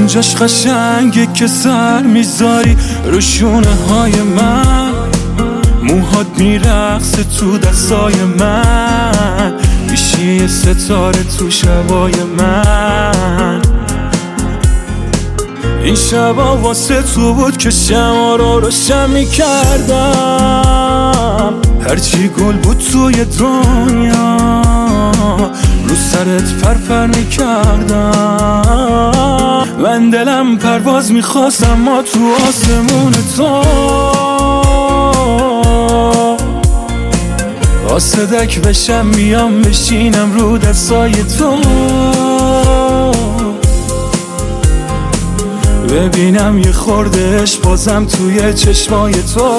اونجاش قشنگه که سر میذاری رو شونه های من، موهات میرقصه تو دستای من، میشی یه ستاره تو شبای من. این شبا واسه تو بود که شما رو روشن میکردم، هرچی گل بود توی دنیا رو سرت پرپر میکردم. من دلم پرواز میخواست اما تو آسمون تو قاصدک بشم میام بشینم رو دستای تو، ببینم یه خورده عشق بازم توی چشمای تو،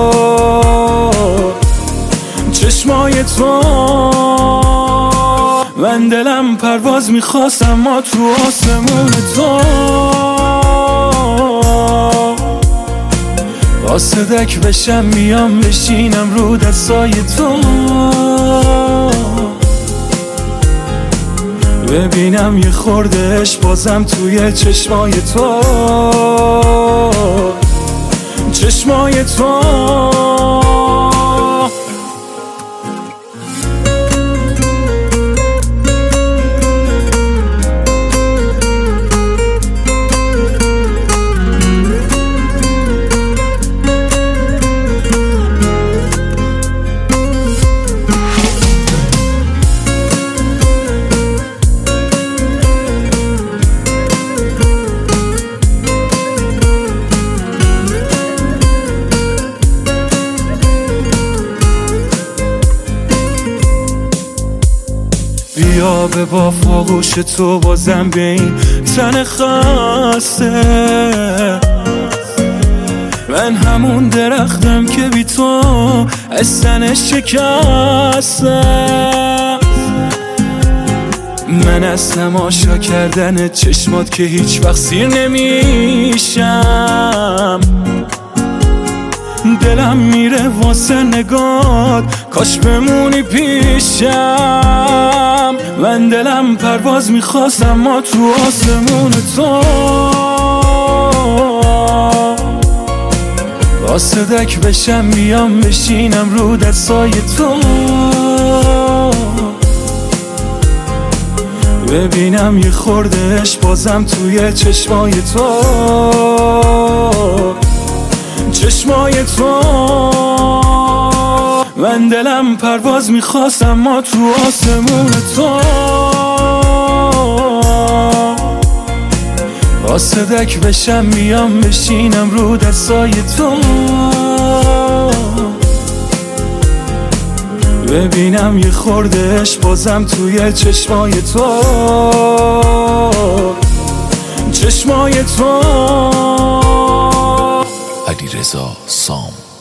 چشمای تو. من دلم پرواز میخواست اما تو آسمون تو قاصدک بشم میام بشینم رو دستای تو، ببینم یه خورده عشق بازم توی چشمای تو، چشمای تو. بیا به با فاغوش تو بازم به این تن خسته، من همون درختم که بی تو از تنش شکستم. من از تماشا کردن چشمات که هیچ وقت سیر نمیشم، دلم میره واسه نگات کاش بمونی پیشم. من دلم پرواز میخواست اما تو آسمون تو قاصدک بشم بیام بشینم رو دستای تو، ببینم یه خورده عشق بازم توی چشمای تو، چشمای تو. من دلم پرواز میخواست اما تو آسمون تو قاصدک بشم بیام بشینم رو دستای تو، ببینم یه خورده عشق بازم توی چشمای تو، چشمای تو. علیرضا سام.